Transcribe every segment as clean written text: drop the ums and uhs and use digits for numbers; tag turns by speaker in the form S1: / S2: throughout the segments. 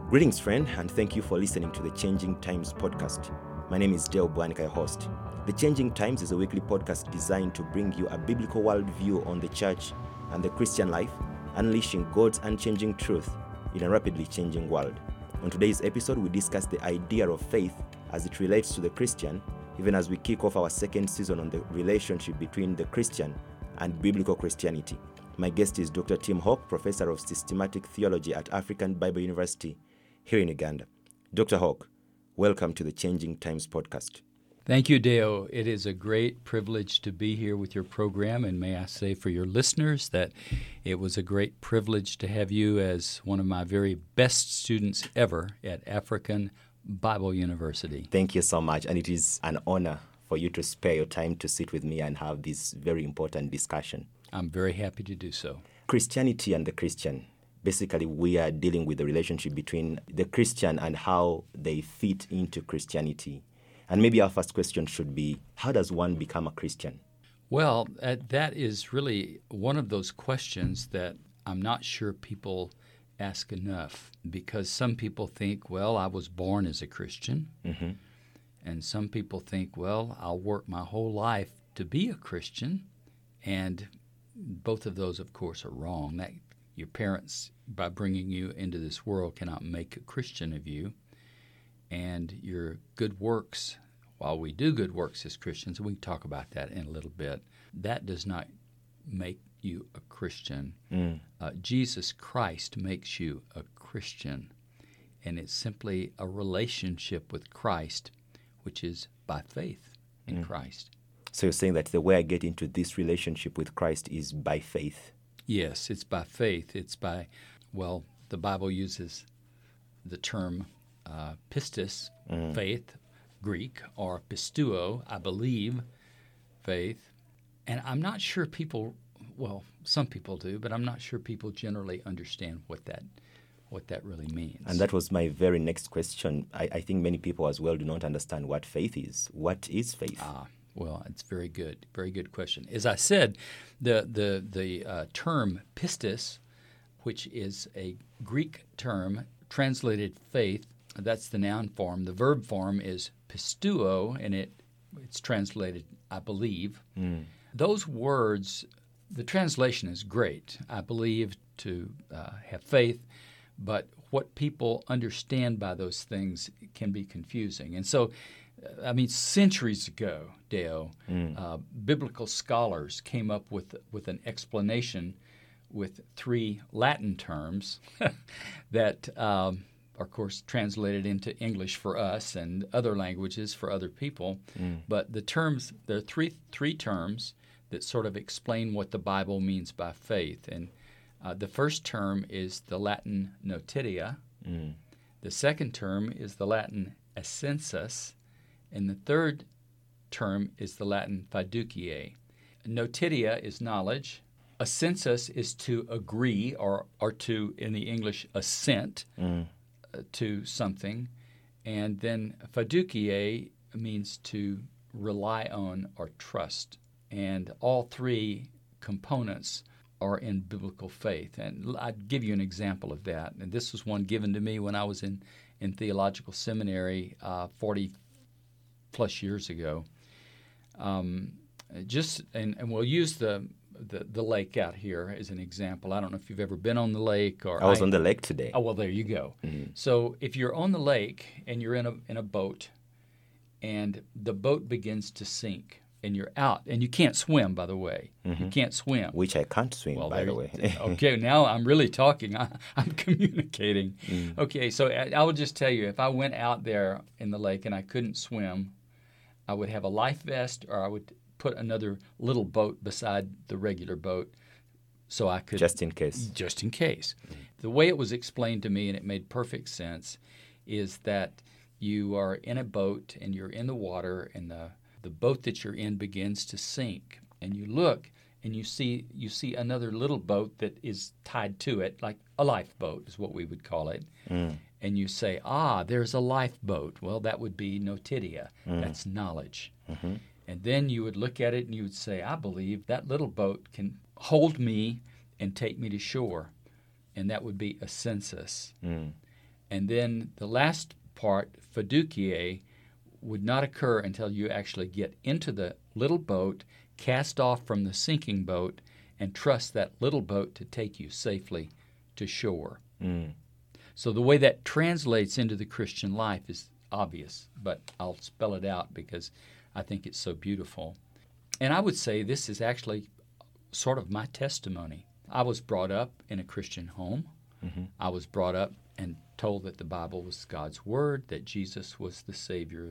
S1: Greetings, friend, and thank you for listening to the Changing Times podcast. My name is Dale Bwanika, your host. The Changing Times is a weekly podcast designed to bring you a biblical worldview on the church and the Christian life, unleashing God's unchanging truth in a rapidly changing world. On today's episode, we discuss the idea of faith as it relates to the Christian, even as we kick off our second season on the relationship between the Christian and biblical Christianity. My guest is Dr. Tim Hawk, Professor of Systematic Theology at African Bible University here in Uganda. Dr. Hawk, welcome to the Changing Times podcast.
S2: Thank you, Deo. It is a great privilege to be here with your program, and may I say for your listeners that it was a great privilege to have you as one of my very best students ever at African Bible University.
S1: Thank you so much, and it is an honor for you to spare your time to sit with me and have this very important discussion.
S2: I'm very happy to do so.
S1: Christianity and the Christian. Basically, we are dealing with the relationship between the Christian and how they fit into Christianity. And maybe our first question should be, how does one become a Christian?
S2: Well, that is really one of those questions that I'm not sure people ask enough, because some people think, well, I was born as a Christian.
S1: Mm-hmm.
S2: And some people think, well, I'll work my whole life to be a Christian. And both of those, of course, are wrong. That your parents, by bringing you into this world, cannot make a Christian of you. And your good works, while we do good works as Christians, and we can talk about that in a little bit, that does not make you a Christian. Jesus Christ makes you a Christian. And it's simply a relationship with Christ, which is by faith in Christ.
S1: So you're saying that the way I get into this relationship with Christ is by faith?
S2: Yes, it's by faith. It's by, well, the Bible uses the term pistis, faith, Greek, or pisteuo, I believe, faith. And I'm not sure people, well, some people do, but I'm not sure people generally understand what that really means.
S1: And that was my very next question. I think many people as well do not understand what faith is. What is faith?
S2: Well, it's very good question. As I said, the term pistis, which is a Greek term translated faith, that's the noun form. The verb form is pisteuo, and it's translated I believe. Those words, the translation is great. I believe to have faith, but what people understand by those things can be confusing. And so, I mean, centuries ago, Deo, biblical scholars came up with an explanation with three Latin terms that are, of course, translated into English for us and other languages for other people. But the terms, there are three terms that sort of explain what the Bible means by faith. And the first term is the Latin notitia. The second term is the Latin assensus. And the third term is the Latin fiduciae. Notitia is knowledge. Assensus is to agree or to, in the English, assent to something. And then fiduciae means to rely on or trust. And all three components are in biblical faith. And I'd give you an example of that. And this was one given to me when I was in theological seminary 40-plus years ago. And we'll use the lake out here as an example. I don't know if you've ever been on the lake. Or
S1: I was on the lake today.
S2: Oh, well, there you go. So if you're on the lake and you're in a boat and the boat begins to sink, and you're out, and you can't swim, by the way. You can't swim.
S1: Which I can't swim, by the way.
S2: Okay, now I'm really talking. I'm communicating. Okay, so I will just tell you, if I went out there in the lake and I couldn't swim, I would have a life vest, or I would put another little boat beside the regular boat so I could...
S1: Just in case.
S2: Just in case. The way it was explained to me, and it made perfect sense, is that you are in a boat, and you're in the water, and the boat that you're in begins to sink, and you look and you see another little boat that is tied to it, like a lifeboat is what we would call it. And you say, there's a lifeboat. Well, that would be notitia. That's knowledge. And then you would look at it and you would say, I believe that little boat can hold me and take me to shore. And that would be assensus. And then the last part, fiducie, would not occur until you actually get into the little boat, cast off from the sinking boat, and trust that little boat to take you safely to shore. So the way that translates into the Christian life is obvious, but I'll spell it out because I think it's so beautiful. And I would say this is actually sort of my testimony. I was brought up in a Christian home. I was brought up and told that the Bible was God's Word, that Jesus was the Savior.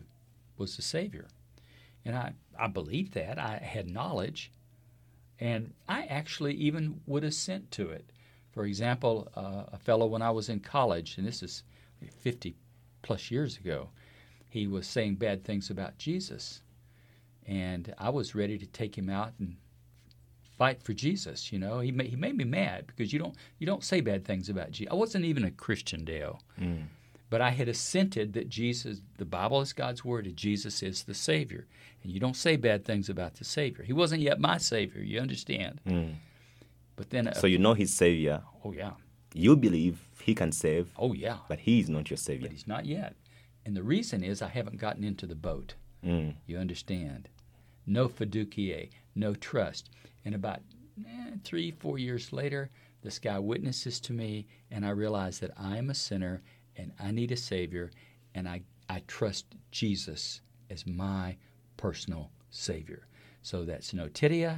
S2: And I believed that. I had knowledge. And I actually even would assent to it. For example, a fellow when I was in college, and this is 50 plus years ago, he was saying bad things about Jesus. And I was ready to take him out and fight for Jesus. You know, he made me mad because you don't say bad things about Jesus. I wasn't even a Christian, Dale, but I had assented that Jesus, the Bible is God's Word, and Jesus is the Savior, and you don't say bad things about the Savior. He wasn't yet my Savior. You understand? But then,
S1: so you know He's Savior.
S2: Oh yeah.
S1: You believe He can save.
S2: Oh yeah.
S1: But He is not your Savior.
S2: But He's not yet, and the reason is I haven't gotten into the boat. You understand? No fiducie, no trust. And about 3-4 years later, this guy witnesses to me, and I realize that I am a sinner, and I need a Savior, and I trust Jesus as my personal Savior. So that's notitia,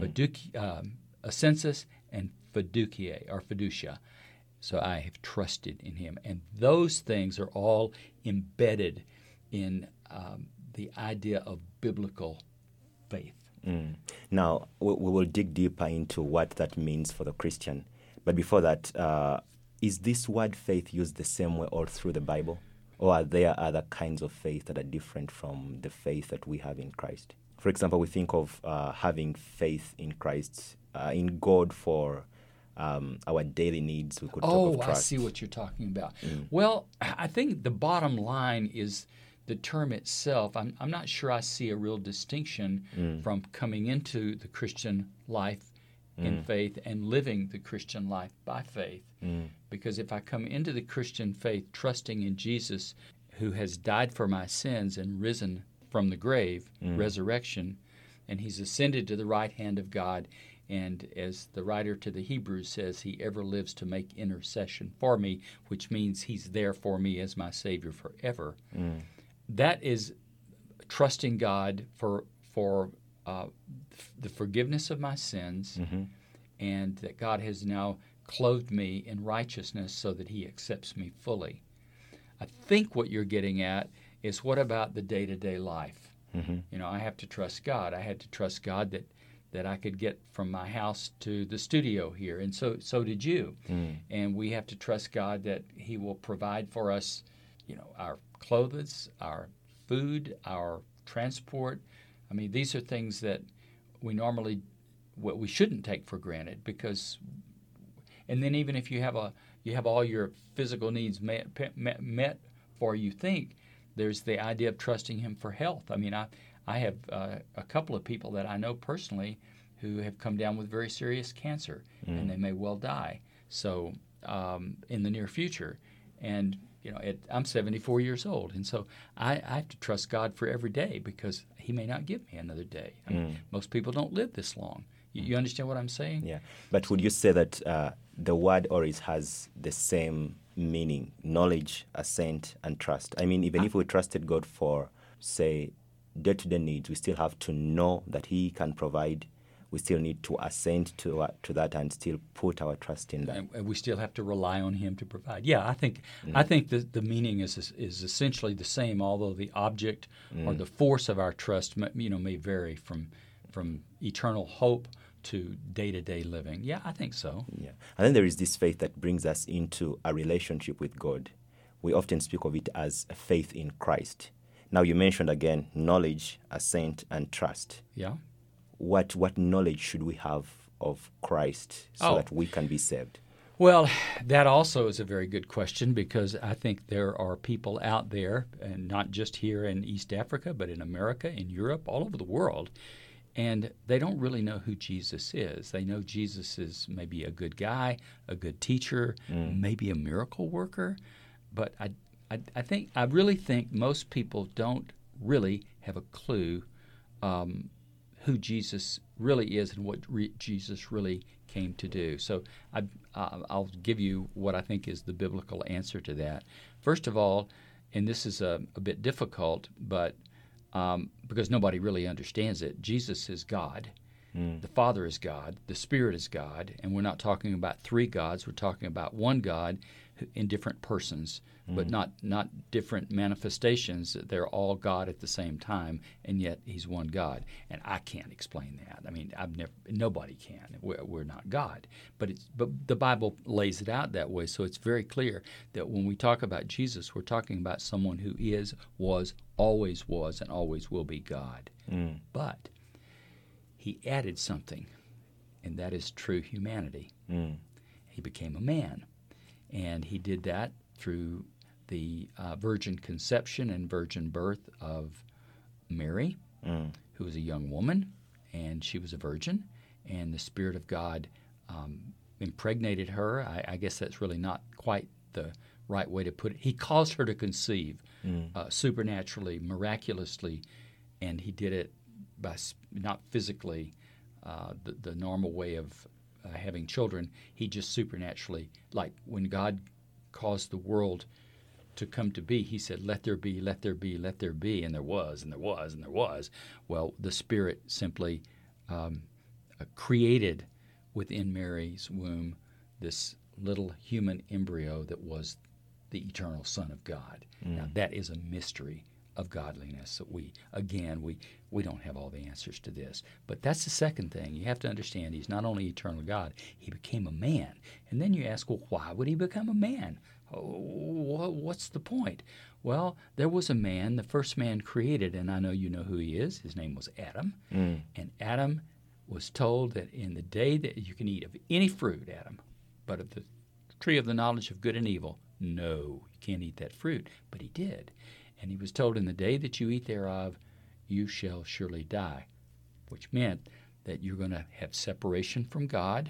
S2: assensus, and fiducie, or fiducia. So I have trusted in Him. And those things are all embedded in the idea of biblical faith.
S1: Now, we will dig deeper into what that means for the Christian. But before that, is this word faith used the same way all through the Bible? Or are there other kinds of faith that are different from the faith that we have in Christ? For example, we think of having faith in Christ, in God for our daily needs. We could talk of trust.
S2: I see what you're talking about. Well, I think the bottom line is the term itself. I'm not sure I see a real distinction from coming into the Christian life in faith and living the Christian life by faith. Because if I come into the Christian faith trusting in Jesus, who has died for my sins and risen from the grave, resurrection, and He's ascended to the right hand of God, and as the writer to the Hebrews says, He ever lives to make intercession for me, which means He's there for me as my Savior forever. That is trusting God for the forgiveness of my sins, and that God has now clothed me in righteousness so that He accepts me fully. I think what you're getting at is, what about the day-to-day life? You know, I have to trust God. I had to trust God that I could get from my house to the studio here, and so did you. And we have to trust God that He will provide for us, you know, our clothes, our food, our transport. I mean, these are things that we shouldn't take for granted, because, and then even if you have all your physical needs met for you think, there's the idea of trusting Him for health. I mean, I have a couple of people that I know personally who have come down with very serious cancer, and they may well die. So in the near future, and you know, I'm 74 years old, and so I have to trust God for every day, because He may not give me another day. I mean, most people don't live this long. You understand what I'm saying?
S1: Yeah. But would you say that the word always has the same meaning: knowledge, assent, and trust? I mean, even if we trusted God for, say, day-to-day needs, we still have to know that He can provide. We still need to assent to that and still put our trust in that.
S2: And we still have to rely on Him to provide. Yeah, I think the meaning is essentially the same, although the object or the force of our trust may vary from eternal hope to day-to-day living. Yeah, I think so.
S1: Yeah. And then there is this faith that brings us into a relationship with God. We often speak of it as a faith in Christ. Now, you mentioned again knowledge, assent, and trust.
S2: Yeah.
S1: What knowledge should we have of Christ so that we can be saved?
S2: Well, that also is a very good question, because I think there are people out there, and not just here in East Africa, but in America, in Europe, all over the world, and they don't really know who Jesus is. They know Jesus is maybe a good guy, a good teacher, maybe a miracle worker, but I really think most people don't really have a clue who Jesus really is and what Jesus really came to do. So I'll give you what I think is the biblical answer to that. First of all, and this is a bit difficult, but because nobody really understands it, Jesus is God. The Father is God. The Spirit is God. And we're not talking about three gods. We're talking about one God in different persons, but not different manifestations. They're all God at the same time, and yet He's one God. And I can't explain that. I mean, nobody can. We're not God. But the Bible lays it out that way, so it's very clear that when we talk about Jesus, we're talking about someone who is, was, and always will be God. But He added something, and that is true humanity. He became a man, and He did that through the virgin conception and virgin birth of Mary, who was a young woman, and she was a virgin, and the Spirit of God impregnated her. I guess that's really not quite the right way to put it. He caused her to conceive supernaturally, miraculously, and He did it by not physically the normal way of having children. He just supernaturally, like when God caused the world to come to be, He said, "Let there be, let there be, let there be," and there was, and there was, and there was. Well, the Spirit simply created within Mary's womb this little human embryo that was the eternal Son of God. Now, that is a mystery of godliness that we don't have all the answers to this. But that's the second thing. You have to understand He's not only eternal God, He became a man. And then you ask, well, why would He become a man? What's the point? Well, there was a man, the first man created, and I know you know who he is. His name was Adam. And Adam was told that in the day that you can eat of any fruit, Adam, but of the tree of the knowledge of good and evil, no, you can't eat that fruit. But he did. And he was told, in the day that you eat thereof, you shall surely die, which meant that you're going to have separation from God,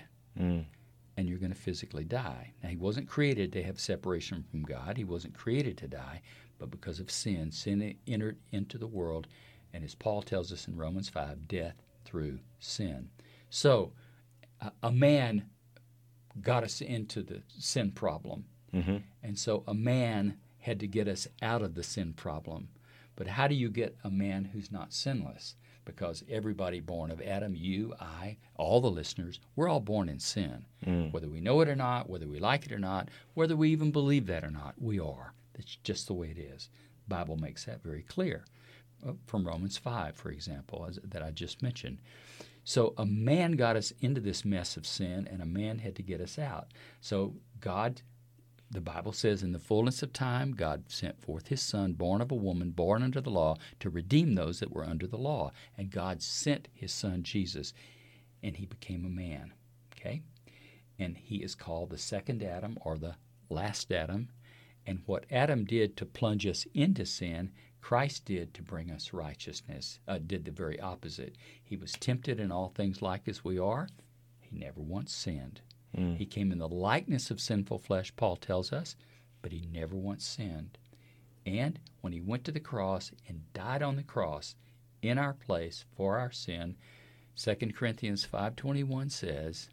S2: and you're going to physically die. Now, he wasn't created to have separation from God. He wasn't created to die, but because of sin entered into the world, and as Paul tells us in Romans 5, death through sin. So a man got us into the sin problem, and so a man had to get us out of the sin problem. But how do you get a man who's not sinless? Because everybody born of Adam, you, I, all the listeners, we're all born in sin. Whether we know it or not, whether we like it or not, whether we even believe that or not, we are. That's just the way it is. The Bible makes that very clear. From Romans 5, for example, that I just mentioned. So a man got us into this mess of sin, and a man had to get us out. So God, the Bible says, in the fullness of time, God sent forth His Son, born of a woman, born under the law, to redeem those that were under the law. And God sent His Son, Jesus, and He became a man. Okay? And He is called the second Adam, or the last Adam. And what Adam did to plunge us into sin, Christ did to bring us righteousness, did the very opposite. He was tempted in all things like as we are. He never once sinned. He came in the likeness of sinful flesh, Paul tells us, but He never once sinned. And when He went to the cross and died on the cross in our place for our sin, 2 Corinthians 5:21 says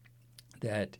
S2: that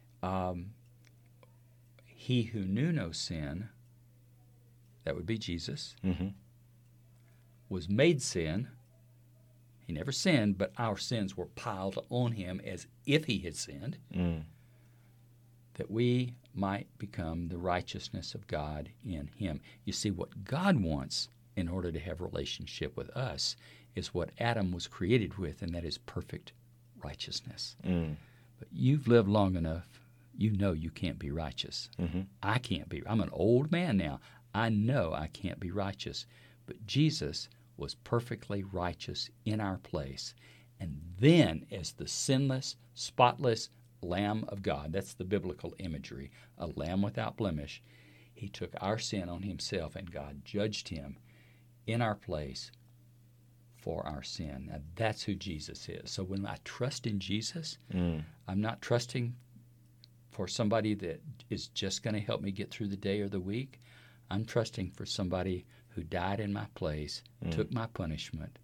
S2: He who knew no sin, that would be Jesus, was made sin. He never sinned, but our sins were piled on Him as if He had sinned, that we might become the righteousness of God in Him. You see, what God wants in order to have relationship with us is what Adam was created with, and that is perfect righteousness. But you've lived long enough, you know you can't be righteous. I can't be. I'm an old man now. I know I can't be righteous. But Jesus was perfectly righteous in our place. And then, as the sinless, spotless Lamb of God, that's the biblical imagery, a lamb without blemish, He took our sin on Himself, and God judged Him in our place for our sin. Now, that's who Jesus is. So when I trust in Jesus, I'm not trusting for somebody that is just going to help me get through the day or the week. I'm trusting for somebody who died in my place, took my punishment,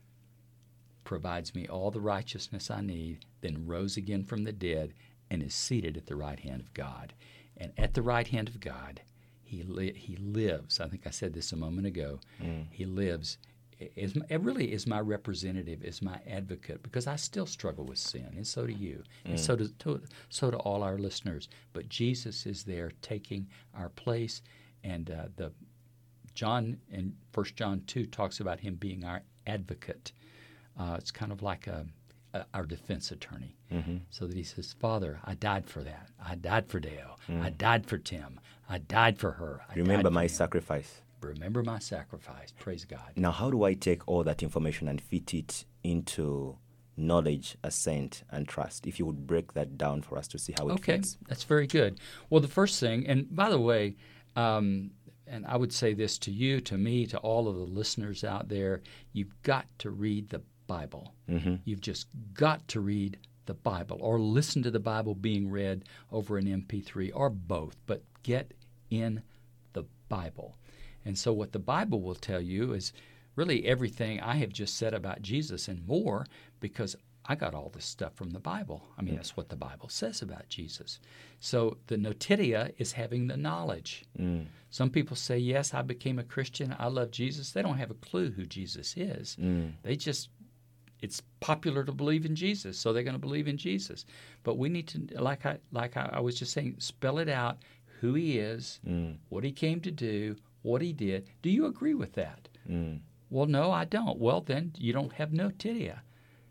S2: provides me all the righteousness I need, then rose again from the dead and is seated at the right hand of God. And at the right hand of God, he lives. I think I said this a moment ago. He lives. It really is my representative, is my advocate, because I still struggle with sin, and so do you, and so do all our listeners. But Jesus is there taking our place, and the John in 1 John 2 talks about him being our advocate. It's kind of like our defense attorney. So that he says, Father, I died for that. I died for Dale. I died for Tim. I died for her.
S1: Remember my sacrifice.
S2: Remember my sacrifice. Praise God.
S1: Now, how do I take all that information and fit it into knowledge, assent, and trust? If you would break that down for us to see how it fits.
S2: Okay, that's very good. Well, the first thing, and by the way, and I would say this to you, to me, to all of the listeners out there, you've got to read the Bible. You've just got to read the Bible or listen to the Bible being read over an MP3 or both, but get in the Bible. And so what the Bible will tell you is really everything I have just said about Jesus and more, because I got all this stuff from the Bible. I mean, that's what the Bible says about Jesus. So the notitia is having the knowledge. Some people say, yes, I became a Christian. I love Jesus. They don't have a clue who Jesus is. They just, it's popular to believe in Jesus, so they're going to believe in Jesus. But we need to, like I was just saying, spell it out, who he is, what he came to do, what he did. Do you agree with that? Well, no, I don't. Well, then you don't have notitia.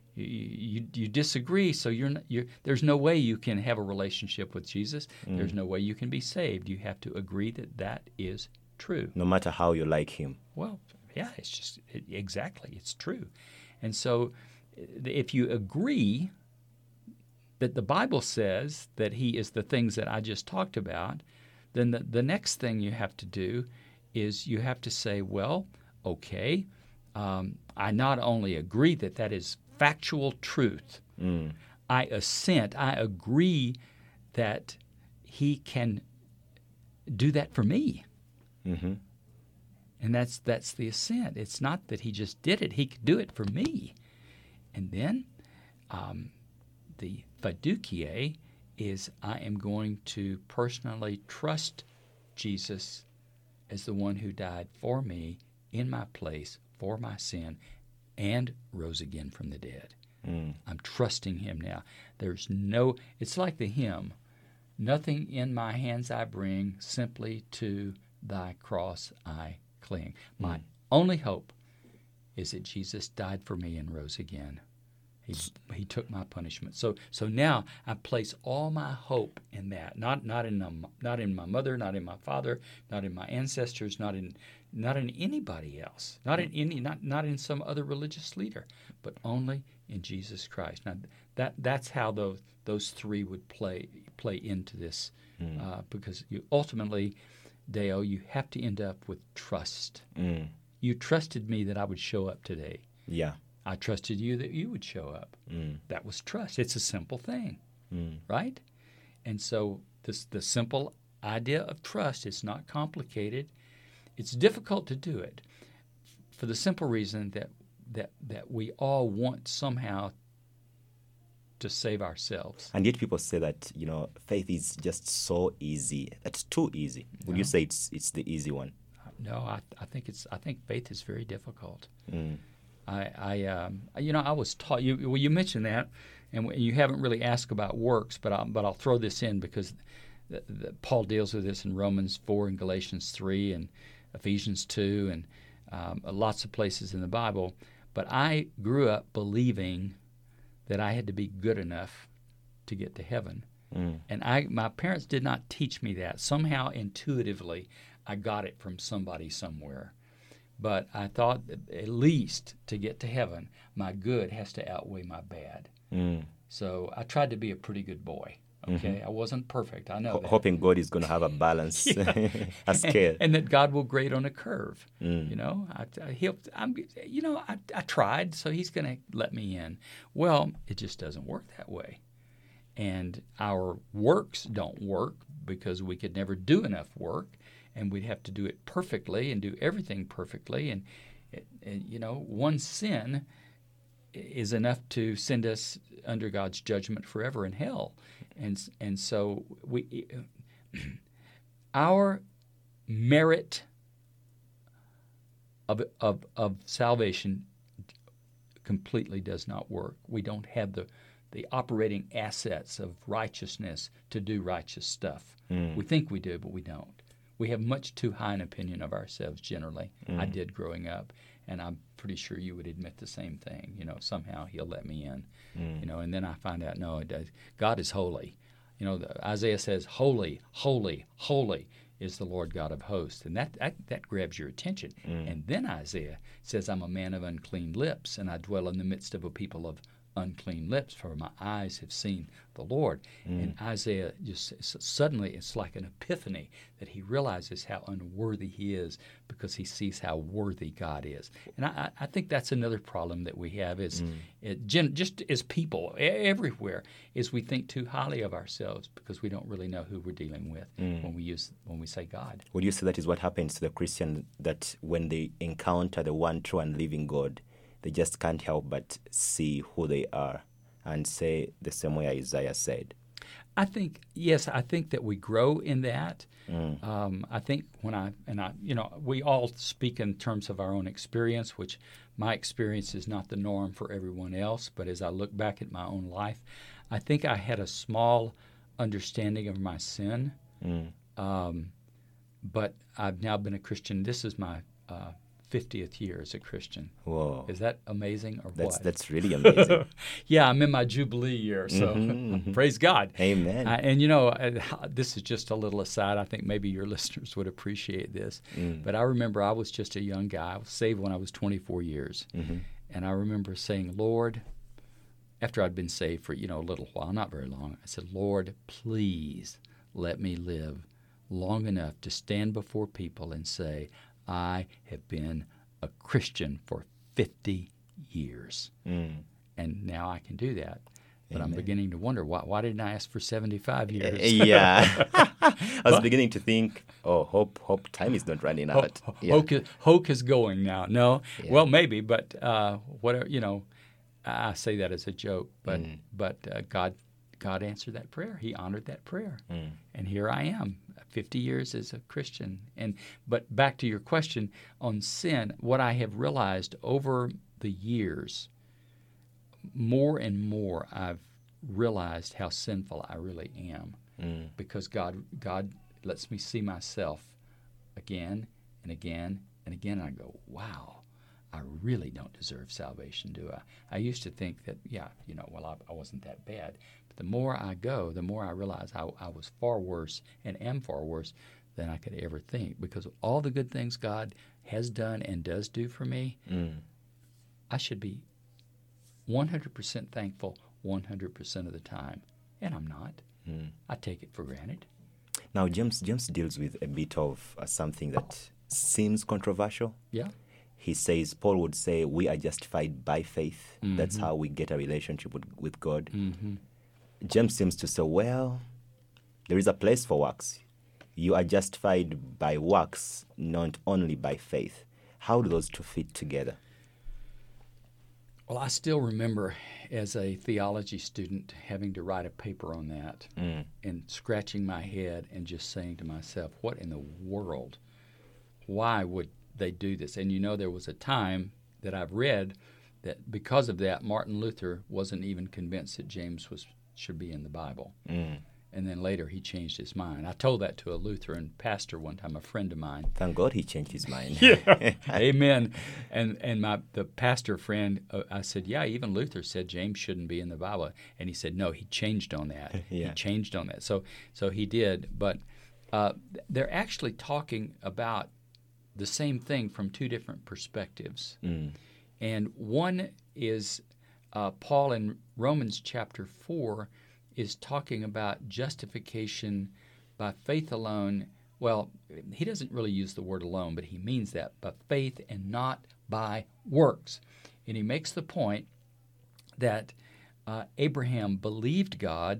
S2: You disagree, so there's no way you can have a relationship with Jesus. There's no way you can be saved. You have to agree that is true.
S1: No matter how you like him.
S2: Well, yeah, it's just exactly, it's true. And so if you agree that the Bible says that he is the things that I just talked about, then the next thing you have to do is you have to say, well, okay, I not only agree that is factual truth, I assent, I agree that he can do that for me. And that's the assent. It's not that he just did it. He could do it for me. And then the fiducie is I am going to personally trust Jesus as the one who died for me in my place for my sin and rose again from the dead. I'm trusting him now. It's like the hymn, nothing in my hands I bring, simply to thy cross I cling. My only hope is that Jesus died for me and rose again. He took my punishment. So now I place all my hope in that. Not in my mother, not in my father, not in my ancestors, not in anybody else, not in some other religious leader, but only in Jesus Christ. Now that's how those three would play into this, because you ultimately, Dale, you have to end up with trust. You trusted me that I would show up today.
S1: Yeah.
S2: I trusted you that you would show up. That was trust. It's a simple thing, right? And so the simple idea of trust is not complicated. It's difficult to do it for the simple reason that we all want somehow to save ourselves.
S1: And yet people say that, faith is just so easy. That's too easy. Would you say it's the easy one?
S2: No, I think faith is very difficult. I was taught. You mentioned that, and you haven't really asked about works, but I'll throw this in because Paul deals with this in Romans 4 and Galatians 3 and Ephesians 2 and lots of places in the Bible. But I grew up believing that I had to be good enough to get to heaven, and my parents did not teach me that. Somehow, intuitively, I got it from somebody somewhere. But I thought that at least to get to heaven, my good has to outweigh my bad. So I tried to be a pretty good boy. Okay, I wasn't perfect. I know that.
S1: Hoping God is going to have a balance, a scale,
S2: and that God will grade on a curve. I tried, so He's going to let me in. Well, it just doesn't work that way. and our works don't work because we could never do enough work, and we'd have to do it perfectly and do everything perfectly. And one sin is enough to send us under God's judgment forever in hell. And so our merit of salvation completely does not work. We don't have the operating assets of righteousness to do righteous stuff. We think we do, but we don't. We have much too high an opinion of ourselves generally. I did growing up, and I'm pretty sure you would admit the same thing. Somehow He'll let me in. And then I find out, no, God is holy. Isaiah says, "Holy, holy, holy is the Lord God of hosts," and that grabs your attention. And then Isaiah says, "I'm a man of unclean lips, and I dwell in the midst of a people of unclean lips, for my eyes have seen the Lord." And Isaiah just suddenly, it's like an epiphany that he realizes how unworthy he is because he sees how worthy God is. And I think that's another problem that we have is just as people everywhere is we think too highly of ourselves because we don't really know who we're dealing with when we say God.
S1: Would you say that is what happens to the Christian, that when they encounter the one true and living God, they just can't help but see who they are and say the same way Isaiah said?
S2: I think that we grow in that. I think we all speak in terms of our own experience, which my experience is not the norm for everyone else. But as I look back at my own life, I think I had a small understanding of my sin. But I've now been a Christian. This is my 50th year as a Christian.
S1: Whoa.
S2: Is that amazing or what?
S1: That's really amazing.
S2: Yeah, I'm in my Jubilee year, so praise God.
S1: Amen.
S2: And this is just a little aside. I think maybe your listeners would appreciate this. But I remember I was just a young guy. I was saved when I was 24 years. And I remember saying, "Lord," after I'd been saved for, a little while, not very long, I said, "Lord, please let me live long enough to stand before people and say, I have been a Christian for 50 years. And now I can do that. But I'm beginning to wonder, why didn't I ask for 75 years?
S1: Yeah. I was beginning to think, hope time is not running out.
S2: Hope is going now. No?
S1: Yeah.
S2: Well, maybe, but whatever, I say that as a joke, but God answered that prayer. He honored that prayer. And here I am, 50 years as a Christian. But back to your question on sin, what I have realized over the years, more and more I've realized how sinful I really am because God lets me see myself again and again and again. And I go, wow, I really don't deserve salvation, do I? I used to think that, I wasn't that bad. But the more I go, the more I realize I was far worse and am far worse than I could ever think, because all the good things God has done and does do for me, I should be 100% thankful 100% of the time. And I'm not. I take it for granted.
S1: Now, James deals with a bit of something that seems controversial.
S2: Yeah.
S1: He says, Paul would say, we are justified by faith. That's how we get a relationship with God. James seems to say, well, there is a place for works. You are justified by works, not only by faith. How do those two fit together?
S2: Well, I still remember as a theology student having to write a paper on that and scratching my head and just saying to myself, what in the world? Why would they do this? And there was a time that I've read that because of that, Martin Luther wasn't even convinced that James should be in the Bible. And then later he changed his mind. I told that to a Lutheran pastor one time, a friend of mine.
S1: Thank God he changed his mind.
S2: Yeah, amen. And the pastor friend, I said, yeah, even Luther said James shouldn't be in the Bible. And he said, no, he changed on that.
S1: Yeah.
S2: He changed on that. So he did. But they're actually talking about the same thing from two different perspectives. And one is Paul in Romans chapter 4 is talking about justification by faith alone. Well, he doesn't really use the word alone, but he means that, by faith and not by works. And he makes the point that Abraham believed God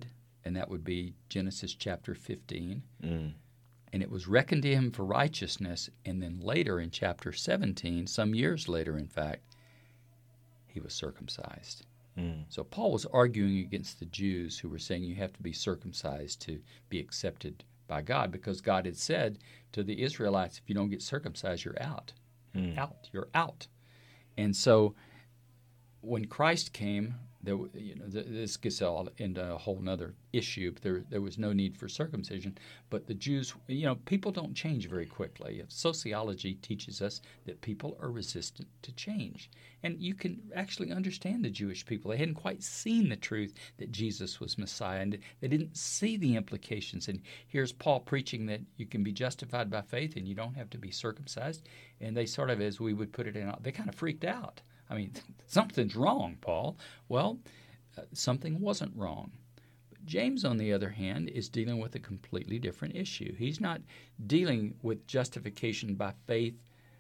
S2: and that would be Genesis chapter 15.
S1: Mm.
S2: And it was reckoned to him for righteousness. And then later in chapter 17, some years later, in fact, he was circumcised.
S1: Mm.
S2: So Paul was arguing against the Jews who were saying you have to be circumcised to be accepted by God, because God had said to the Israelites, if you don't get circumcised, you're out. You're out. And so when Christ came, this gets all into a whole other issue. There was no need for circumcision, but the Jews, people don't change very quickly. Sociology teaches us that people are resistant to change, and you can actually understand the Jewish people. They hadn't quite seen the truth that Jesus was Messiah, and they didn't see the implications. And here's Paul preaching that you can be justified by faith and you don't have to be circumcised, and they sort of, as we would put it, they kind of freaked out. I mean, something's wrong, Paul. Well, something wasn't wrong. But James, on the other hand, is dealing with a completely different issue. He's not dealing with justification by faith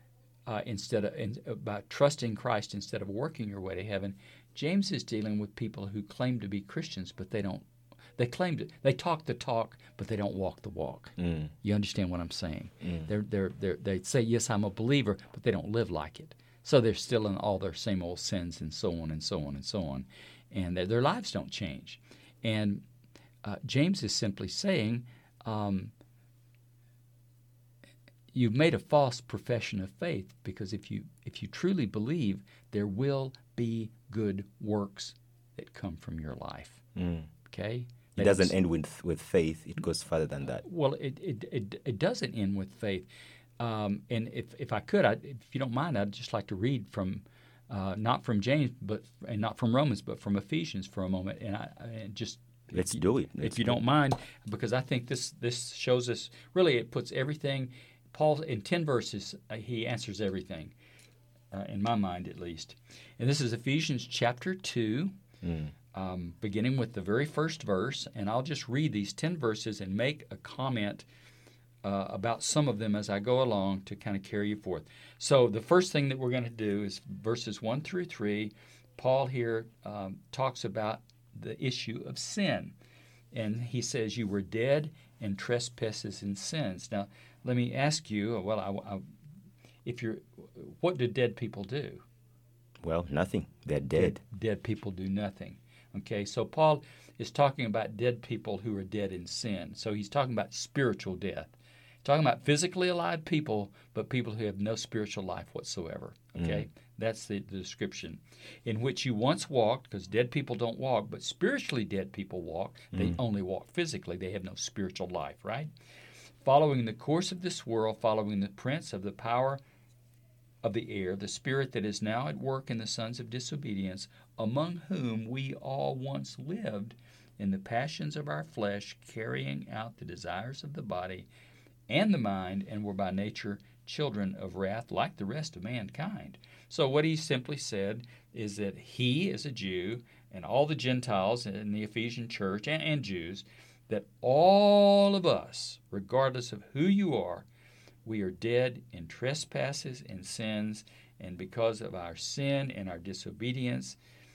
S2: by trusting Christ instead of working your way to heaven. James is dealing with people who claim to be Christians, but they don't. They talk the talk, but they don't walk the walk.
S1: Mm.
S2: You understand what I'm saying?
S1: Mm.
S2: They say, yes, I'm a believer, but they don't live like it. So they're still in all their same old sins and so on and so on and so on. And their lives don't change. And James is simply saying, you've made a false profession of faith, because if you truly believe, there will be good works that come from your life.
S1: Mm.
S2: Okay?
S1: It doesn't end with faith. It goes further than that.
S2: Well, it doesn't end with faith. And if I could, if you don't mind, I'd just like to read from, not from James, and not from Romans, but from Ephesians for a moment.
S1: Let's do it.
S2: If you don't mind, because I think this shows us, really it puts everything, Paul, in 10 verses, he answers everything, in my mind at least. And this is Ephesians chapter 2, beginning with the very first verse. And I'll just read these 10 verses and make a comment about some of them as I go along to kind of carry you forth. So the first thing that we're going to do is verses 1 through 3. Paul here talks about the issue of sin. And he says, you were dead in trespasses and sins. Now, let me ask you, what do dead people do?
S1: Well, nothing. They're dead.
S2: Dead people do nothing. Okay, so Paul is talking about dead people who are dead in sin. So he's talking about spiritual death. Talking about physically alive people, but people who have no spiritual life whatsoever. Okay? That's the description. In which you once walked, because dead people don't walk, but spiritually dead people walk. They only walk physically. They have no spiritual life, right? Following the course of this world, following the prince of the power of the air, the spirit that is now at work in the sons of disobedience, among whom we all once lived in the passions of our flesh, carrying out the desires of the body and the mind, and were by nature children of wrath like the rest of mankind. So what he simply said is that he, as a Jew, and all the Gentiles in the Ephesian church and Jews, that all of us, regardless of who you are, we are dead in trespasses and sins, and because of our sin and our disobedience,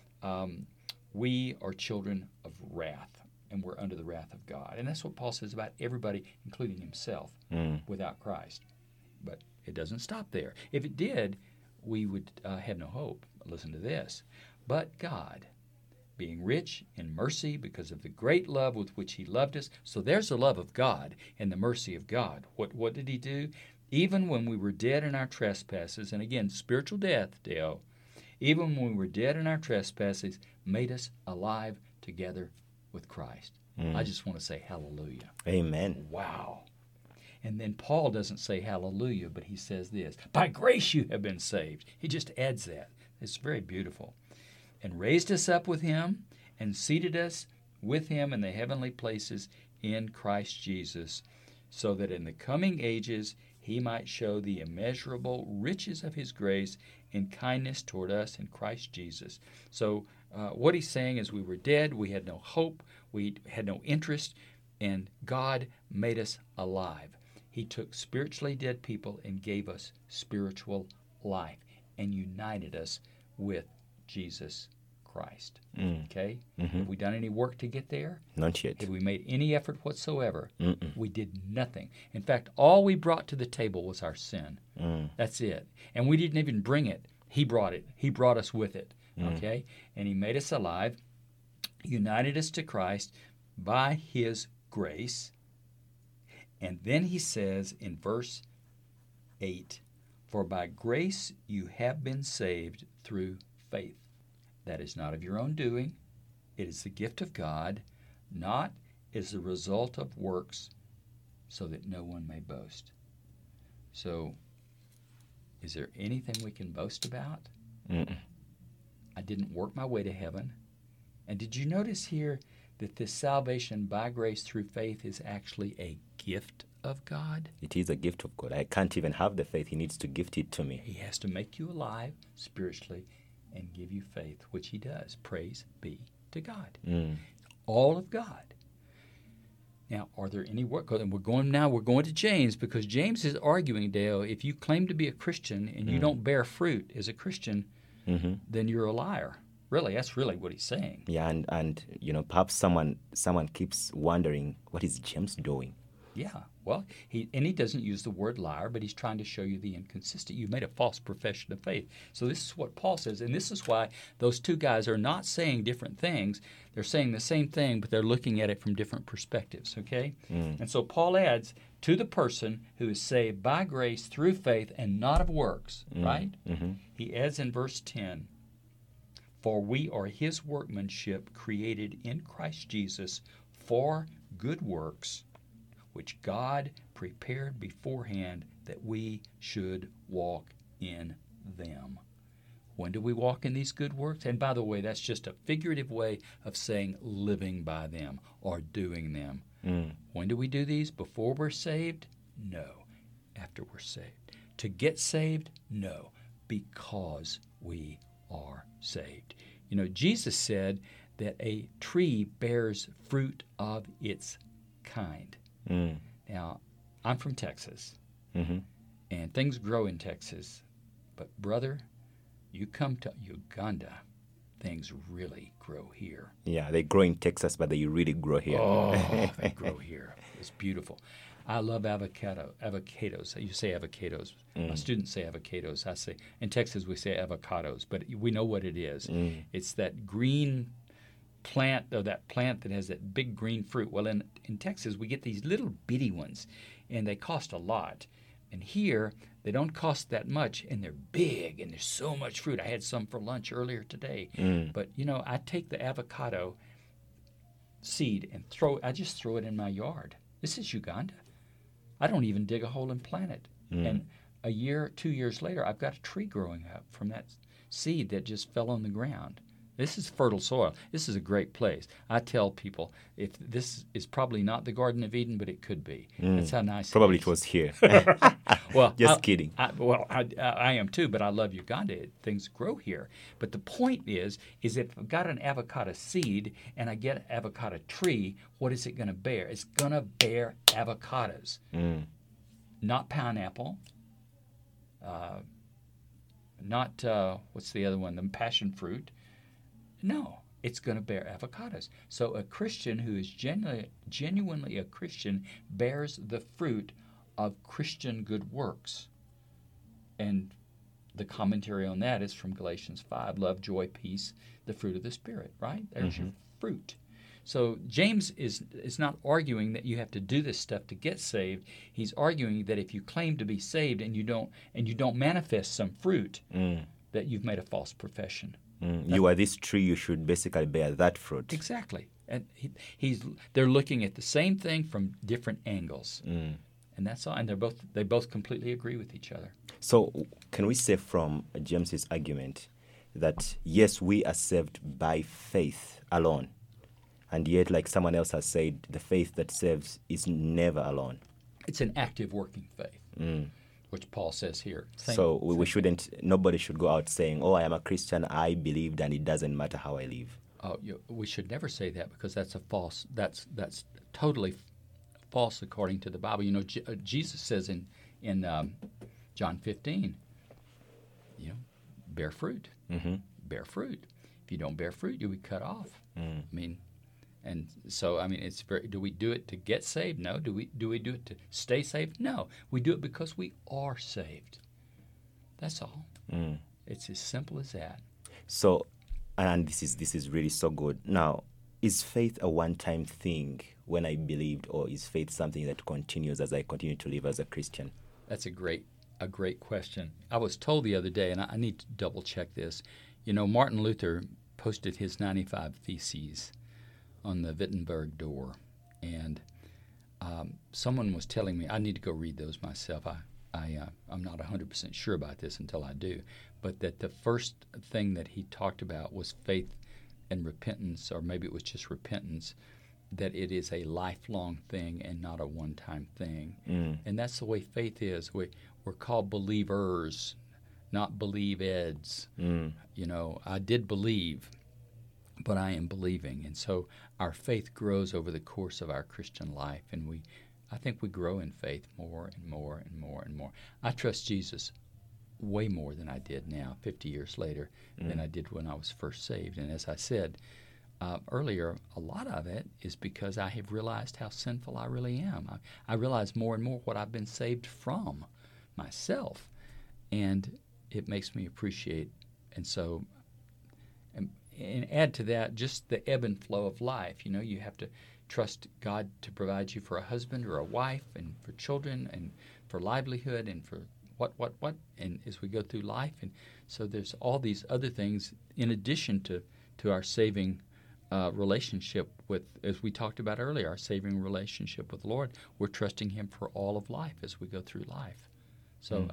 S2: we are children of wrath. And we're under the wrath of God. And that's what Paul says about everybody, including himself, without Christ. But it doesn't stop there. If it did, we would have no hope. Listen to this. But God, being rich in mercy because of the great love with which he loved us. So there's the love of God and the mercy of God. What did he do? Even when we were dead in our trespasses, and again, spiritual death, Dale, even when we were dead in our trespasses, made us alive together with Christ. I just want to say hallelujah.
S1: Amen.
S2: Wow. And then Paul doesn't say hallelujah, but he says this, by grace you have been saved. He just adds that. It's very beautiful. And raised us up with him and seated us with him in the heavenly places in Christ Jesus, so that in the coming ages he might show the immeasurable riches of his grace and kindness toward us in Christ Jesus. So what he's saying is we were dead, we had no hope, we had no interest, and God made us alive. He took spiritually dead people and gave us spiritual life and united us with Jesus Christ. Okay? Have we done any work to get there?
S1: Not yet.
S2: Have we made any effort whatsoever? We did nothing. In fact, all we brought to the table was our sin. That's it. And we didn't even bring it. He brought it. He brought us with it. Okay? And he made us alive, united us to Christ by his grace. And then he says in verse 8, "For by grace you have been saved through faith. That is not of your own doing. It is the gift of God, not as the result of works, so that no one may boast." So, is there anything we can boast about? I didn't work my way to heaven. And did you notice here that this salvation by grace through faith is actually a gift of God?
S1: It is a gift of God. I can't even have the faith. He needs to gift it to me.
S2: He has to make you alive spiritually and give you faith, which he does. Praise be to God. All of God. Now, are there any work? And we're going to James, because James is arguing, Dale, if you claim to be a Christian and you don't bear fruit as a Christian, then you're a liar. Really, that's really what he's saying.
S1: Yeah, and perhaps someone keeps wondering, what is James doing?
S2: Yeah, well, he doesn't use the word liar, but he's trying to show you the inconsistent. You've made a false profession of faith. So this is what Paul says, and this is why those two guys are not saying different things. They're saying the same thing, but they're looking at it from different perspectives, okay? And so Paul adds, to the person who is saved by grace through faith and not of works, right? He adds in verse 10, "For we are his workmanship, created in Christ Jesus for good works, which God prepared beforehand that we should walk in them." When do we walk in these good works? And by the way, that's just a figurative way of saying living by them or doing them. When do we do these? Before we're saved? No. After we're saved. To get saved? No. Because we are saved. You know, Jesus said that a tree bears fruit of its kind. Now, I'm from Texas, and things grow in Texas. But, brother, you come to Uganda, things really grow here.
S1: Yeah, they grow in Texas, but they really grow here.
S2: Oh, they grow here. It's beautiful. I love avocados. You say avocados. My students say avocados. I say, in Texas we say avocados, but we know what it is. It's that green plant, or that plant that has that big green fruit. Well, in Texas we get these little bitty ones, and they cost a lot. And here they don't cost that much, and they're big, and there's so much fruit. I had some for lunch earlier today. But I take the avocado seed and I just throw it in my yard. This is Uganda. I don't even dig a hole and plant it. And a year, 2 years later, I've got a tree growing up from that seed that just fell on the ground. This is fertile soil. This is a great place. I tell people, if this is probably not the Garden of Eden, but it could be. That's how nice
S1: Probably
S2: it is.
S1: it was here.
S2: Well,
S1: Just kidding.
S2: I am too, but I love Uganda. Things grow here. But the point is if I've got an avocado seed and I get an avocado tree, what is it going to bear? It's going to bear avocados, not pineapple, not, what's the other one, the passion fruit. No, it's going to bear avocados. So a Christian who is genuinely a Christian bears the fruit of Christian good works. And the commentary on that is from Galatians 5, love, joy, peace, the fruit of the Spirit, right? There's your fruit. So James is not arguing that you have to do this stuff to get saved. He's arguing that if you claim to be saved and you don't manifest some fruit, that you've made a false profession.
S1: You are this tree, you should basically bear that fruit.
S2: Exactly. And they're looking at the same thing from different angles. And that's all. And they both completely agree with each other.
S1: So can we say from James's argument that, yes, we are saved by faith alone, and yet, like someone else has said, the faith that saves is never alone?
S2: It's an active working faith. Which Paul says here.
S1: Nobody should go out saying, oh, I am a Christian, I believed, and it doesn't matter how I live.
S2: Oh, we should never say that, because that's that's totally false according to the Bible. Jesus says in John 15, bear fruit. Bear fruit. If you don't bear fruit, you'll be cut off. I mean, and so it's very. Do we do it to get saved? No. Do we do it to stay saved? No. We do it because we are saved. That's all. It's as simple as that.
S1: So, and this is really so good. Now, is faith a one-time thing when I believed, or is faith something that continues as I continue to live as a Christian?
S2: That's a great question. I was told the other day, and I need to double check this. Martin Luther posted his 95 Theses on the Wittenberg door, and someone was telling me I need to go read those myself. I'm not 100% sure about this until I do, but that the first thing that he talked about was faith and repentance, or maybe it was just repentance, that it is a lifelong thing and not a one-time thing. And that's the way faith is. We're called believers, not believe-eds. I did believe, but I am believing. And so our faith grows over the course of our Christian life, and I think we grow in faith more and more and more and more. I trust Jesus way more than I did now, 50 years later, than I did when I was first saved. And as I said earlier, a lot of it is because I have realized how sinful I really am. I realize more and more what I've been saved from myself, and it makes me appreciate. And so, and add to that just the ebb and flow of life. You have to trust God to provide you for a husband or a wife, and for children, and for livelihood, and for what, and as we go through life. And so there's all these other things in addition to our saving relationship with, as we talked about earlier, our saving relationship with the Lord. We're trusting Him for all of life as we go through life. So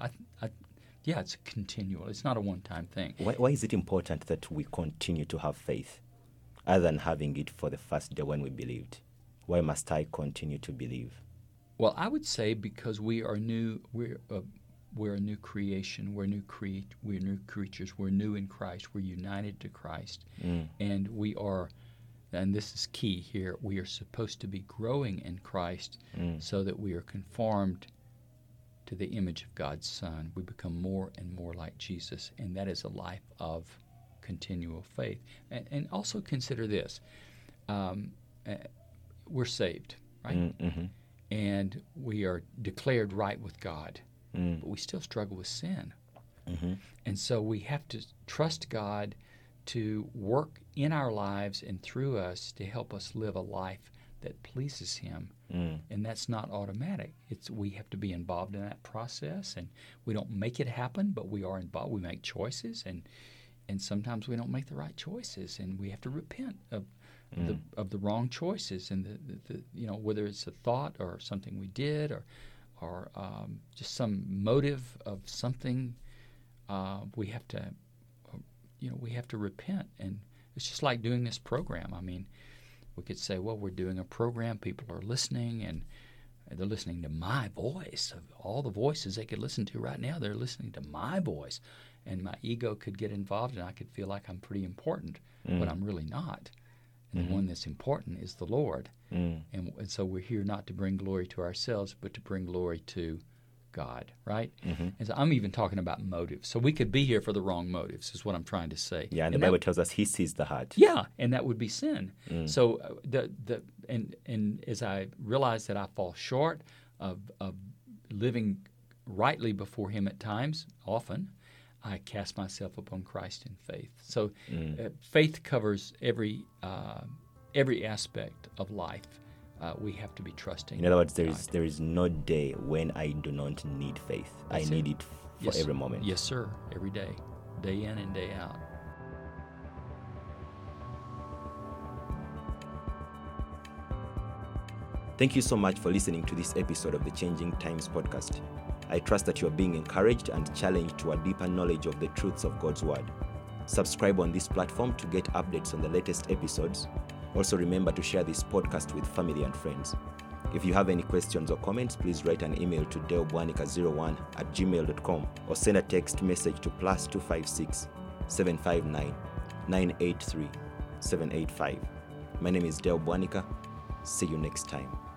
S2: it's continual. It's not a one-time thing.
S1: Why is it important that we continue to have faith, other than having it for the first day when we believed? Why must I continue to believe?
S2: Well, I would say because we are new. We're a new creation. We're new creatures. We're new in Christ. We're united to Christ, and we are. And this is key here. We are supposed to be growing in Christ, so that we are conformed to the image of God's Son. We become more and more like Jesus, and that is a life of continual faith. And also consider this: we're saved, right? And we are declared right with God, but we still struggle with sin. And so we have to trust God to work in our lives and through us to help us live a life that pleases Him. And that's not automatic. We have to be involved in that process, and we don't make it happen, but we are involved. We make choices, and sometimes we don't make the right choices, and we have to repent of the wrong choices, and the whether it's a thought or something we did, or just some motive of something. We have to repent, and it's just like doing this program. We could say, well, we're doing a program. People are listening, and they're listening to my voice. Of all the voices they could listen to right now, they're listening to my voice. And my ego could get involved, and I could feel like I'm pretty important, but I'm really not. And the one that's important is the Lord. And so we're here not to bring glory to ourselves, but to bring glory to God, right? And so I'm even talking about motives. So we could be here for the wrong motives, is what I'm trying to say.
S1: Yeah, and the Bible tells us He sees the heart.
S2: Yeah, and that would be sin. So and as I realize that I fall short of living rightly before Him at times, often, I cast myself upon Christ in faith. So faith covers every aspect of life. We have to be trusting.
S1: In other words, there is no day when I do not need faith. I need it for every moment.
S2: Yes, sir. Every day, day in and day out.
S1: Thank you so much for listening to this episode of the Changing Times podcast. I trust that you are being encouraged and challenged to a deeper knowledge of the truths of God's Word. Subscribe on this platform to get updates on the latest episodes. Also, remember to share this podcast with family and friends. If you have any questions or comments, please write an email to delbuanica01@gmail.com or send a text message to +256 759 983 785. My name is Del Buanica. See you next time.